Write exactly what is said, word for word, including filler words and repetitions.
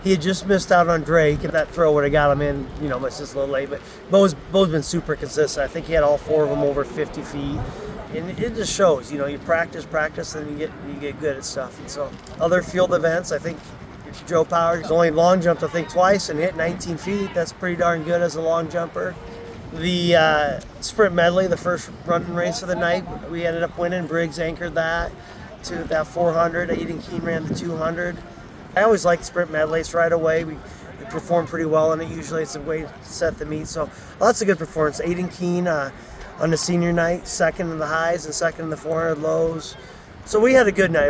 He had just missed out on Drake, and that throw would have got him in. You know, but it's just a little late. But Bo's Bo's been super consistent. I think he had all four of them over fifty feet, and it just shows. You know, you practice, practice, and you get you get good at stuff. And so, other field events, I think Joe Powers only long jumped I think twice and hit nineteen feet. That's pretty darn good as a long jumper. The uh, sprint medley, the first running race of the night, we ended up winning. Briggs anchored that to that four hundred. Aiden Keene ran the two hundred. I always like sprint medleys right away. We, we perform pretty well in it. Usually it's a way to set the meet. So lots of good performance. Aiden Keene uh, on the senior night, second in the highs and second in the four hundred lows. So we had a good night.